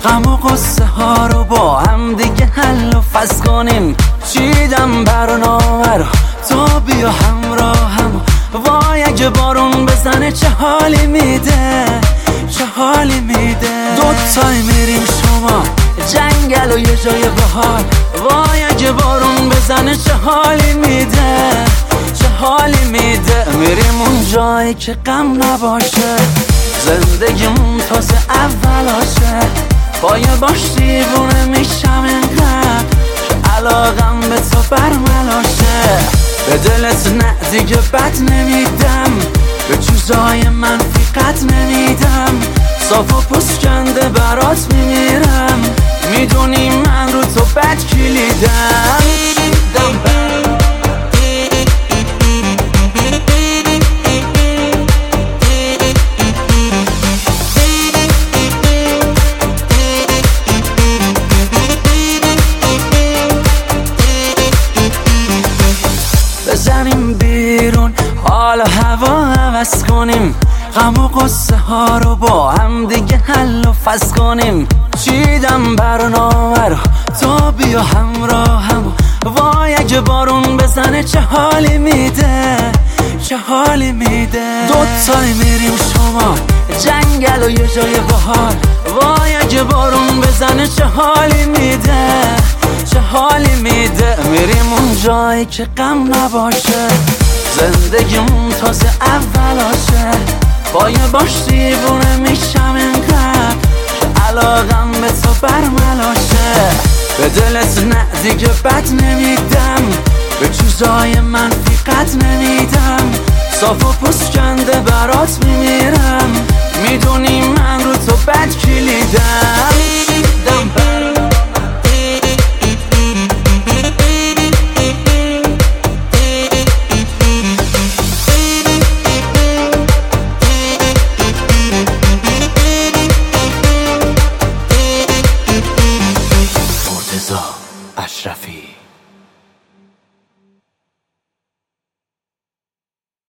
غم و قصه ها رو با هم دیگه حل و فصل کنیم. چیدم برنامه رو تو بیا همراهم. وای اگه بارون بزنه چه حالی میده، چه حالی میده. دوتایی میریم شما جنگل و یه جای بهار. وای اگه بارون بزنه چه حالی میده، چه حالی میده. میریم اون جایی که غم نباشه، زندگیمون تازه اولاشه. با یه باش دیوونه میشم اینقدر که علاقم به تو برملاشه. به دلت نه دیگه بد نمیدم، به چیزای منفی قد نمیدم. صاف و پسکنده برات میمیرم، میدونی من رو تو بد کلیدم. بزنیم بیرون حال و هوا عوض کنیم. غم و قصه ها رو با هم دیگه حل و فصل کنیم. چیدم برنامه رو تو بیا همراهم. وای اگه بارون بزنه چه حالی میده، چه حالی میده. دوتایی میریم شما جنگل و یه جای بهار. وای اگه بارون بزنه چه حالی میده، چه حالی میده. میریم اون جایی که غم نباشه، زندگیمون تازه اولاشه. با یه باش دیوونه میشم اینقدر که علاقم به تو برملاشه. به دلت نه دیگه بد نمیدم، به چیزای منفی قد نمیدم. صاف و پسکنده برات میمیرم، میدونی من رو تو بد کلیدم.